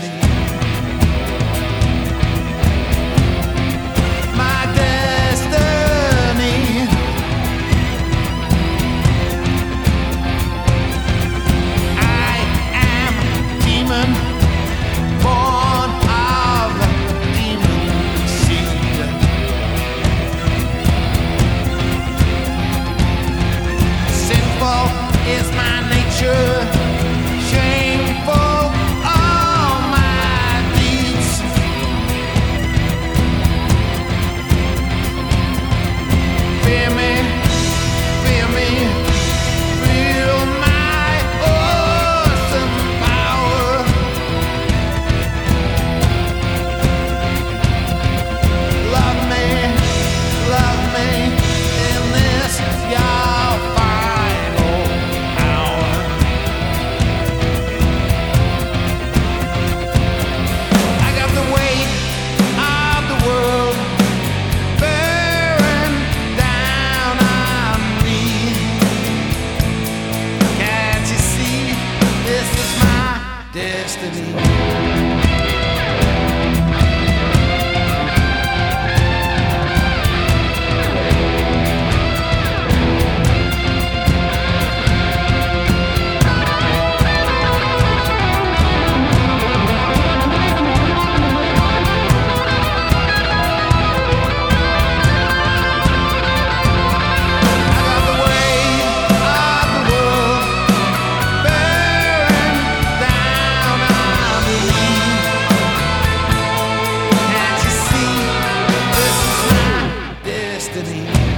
destiny. My destiny. I am demon, born of demon seed. Sinful is my nature, shameful all my deeds. Fear me, feel my awesome power. Love me in this your final hour. I got the weight of the world bearing down on me. Can't you see this is my destiny? Destiny.